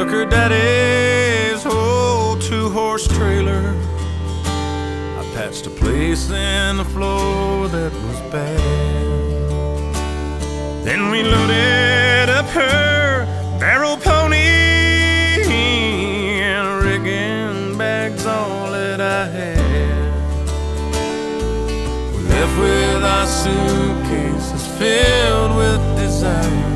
trucker daddy's old 2-horse trailer. I patched a place in the floor that was bad. Then we loaded up her barrel pony, and a rigging bag's all that I had. We left with our suitcases filled with desire.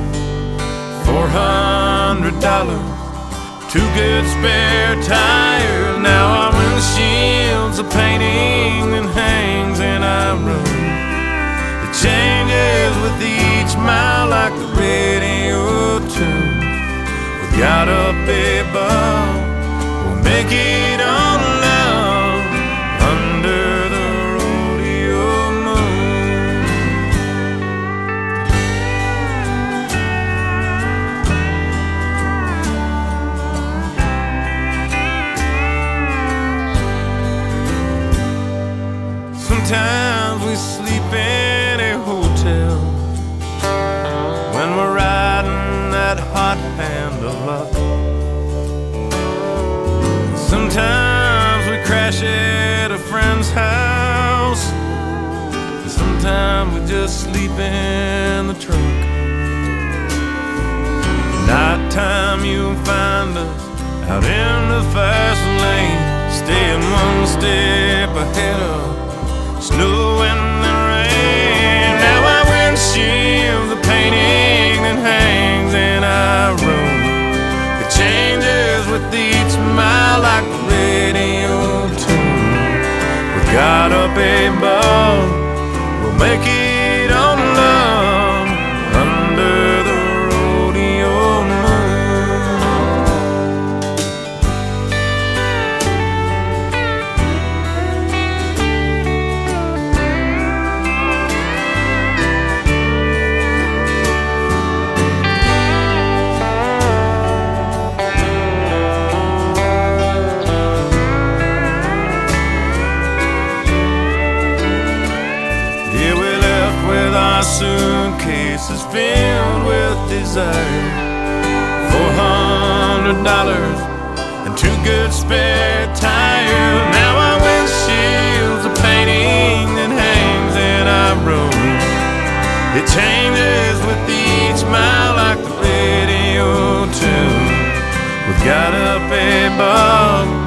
$400, 2 good spare tires. Now our windshield's a painting that hangs in our room. It changes with each mile like the radio tunes. We got up above, we'll make it on love under the rodeo moon. Sometimes we sleep in a hotel when we're riding that hot hand of luck. Sometimes we crash at a friend's house. Sometimes we just sleep in the truck. Nighttime you'll find us out in the fast lane, staying one step ahead of snow and the rain. Now our windshield's a painting that hangs in our room. It changes with each mile like the radio tune. We got up above, we'll make it on love under the rodeo moon. Suitcases filled with desire. $400 and 2 good spare tires. Now our windshield's a painting that hangs in our room. It changes with each mile like the radio tune. We've got up above,